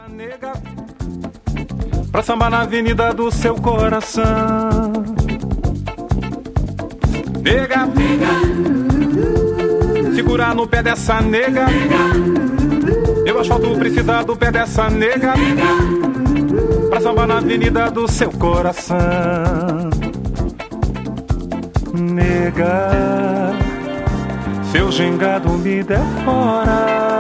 Nega, pra sambar na avenida do seu coração. Nega, segurar no pé dessa nega. Eu asfalto precisa do pé dessa nega, pra sambar na avenida do seu coração. Nega, seu gingado me devora.